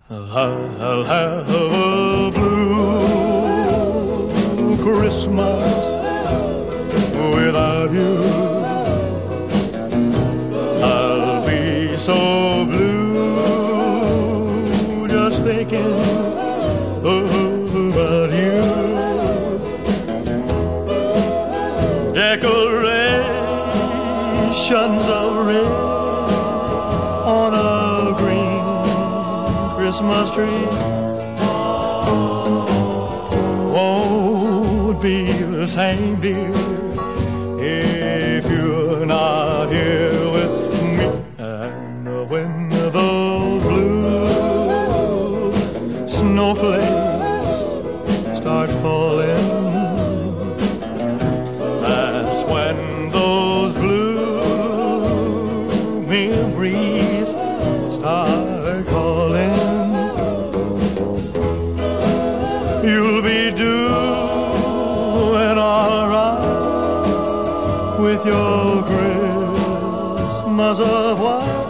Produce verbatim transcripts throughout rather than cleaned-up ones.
I'll have a blue Christmas without you. I'll be so blue just thinking about you. Decorations of red on a green Christmas tree won't be the same, dear, if you're not here with me. And when those blue snowflakes start falling, that's when those blue memories start calling. You'll be doing all right with your Christmas of white,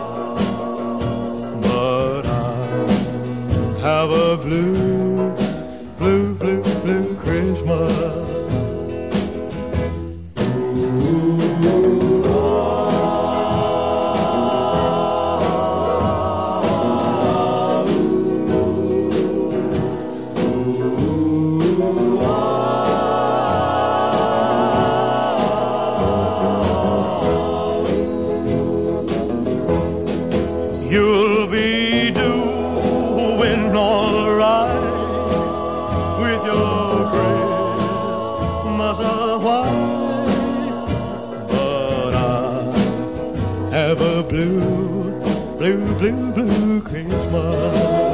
but I have a blue, blue, blue, blue Christmas. You'll be doing all right with your Christmas of white, but I have a blue, blue, blue, blue Christmas.